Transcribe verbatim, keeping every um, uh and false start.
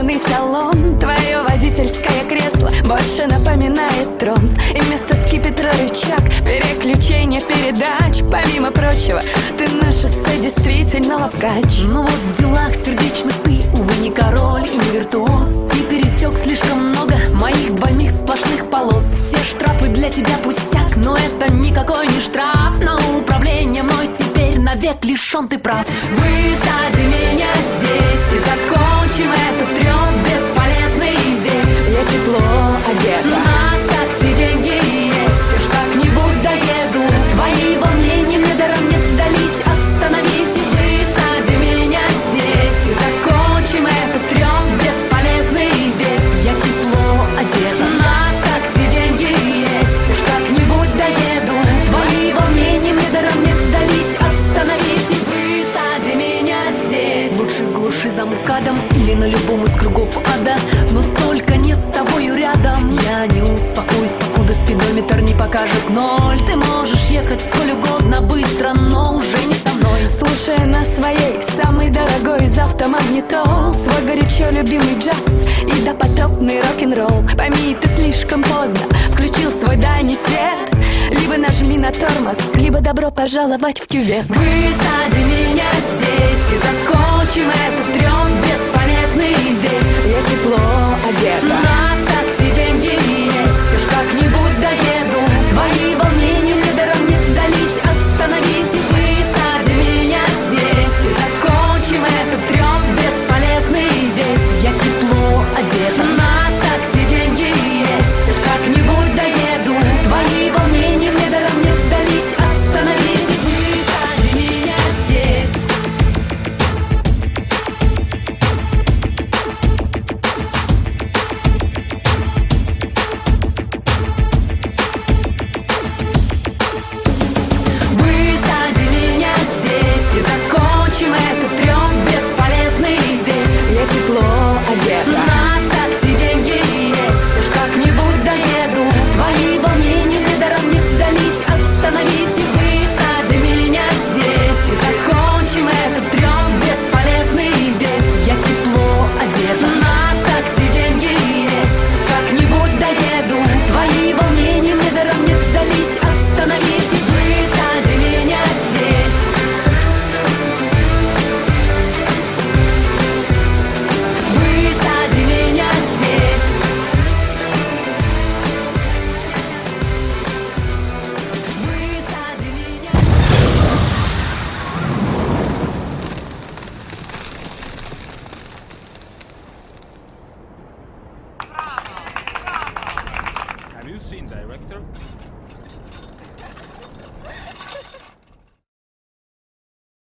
свадебный салон. Твое водительское кресло больше напоминает трон. И вместо скипетра рычаг, переключение передач. Помимо прочего, ты на шоссе действительно ловкач. Ну вот в делах сердечных ты, увы, не король и не виртуоз. И пересек слишком много моих двойных сплошных полос. Все штрафы для тебя пустяк, но это никакой не штраф. На управление мной теперь навек лишен ты прав. Высади меня здесь и закончим этот трёп бесполезный весь. Я тепло одета, на такси деньги есть, уж как-нибудь доеду. Твои волнения мне даром не сдались. Остановись и высади меня здесь и закончим этот трёп бесполезный весь. Я тепло одета, на такси деньги есть, уж как-нибудь доеду. Твои волнения мне даром не сдались. Остановись и высади меня здесь. Лучше глуши за МКАДом или на любом из кругов ада, но только не с тобою рядом. Я не успокоюсь, покуда спидометр не покажет ноль. Ты можешь ехать сколь угодно быстро, но уже не со мной. слушая на своей самый дорогой из автомагнитол свой горячо любимый джаз и допотопный рок-н-ролл. Пойми, ты слишком поздно включил свой дальний свет. Либо нажми на тормоз, либо добро пожаловать в кювет. Высади меня здесь и закончим этот трёп бесполезный весь. Я тепло одета, на такси деньги есть, уж как-нибудь доеду. Твои волнения мне даром не сдались. Остановись и высади меня здесь и закончим этот трёп бесполезный весь. Я тепло одета, на такси деньги есть, уж как-нибудь доеду. Твои волнения мне даром не сдались. Остановись и высади меня здесь. Высади меня здесь и закончим этот трёп бесполезный весь. я тепло одета, На такси деньги есть, уж как-нибудь доеду. Твои волнения мне даром не сдались. Остановись и высади меня здесь и закончим этот трёп бесполезный весь. Я тепло одета, на такси деньги есть, как-нибудь доеду. Твои волнения мне даром не сдались. Остановись и высади меня здесь. Высади меня здесь. Высади меня. Have you seen director?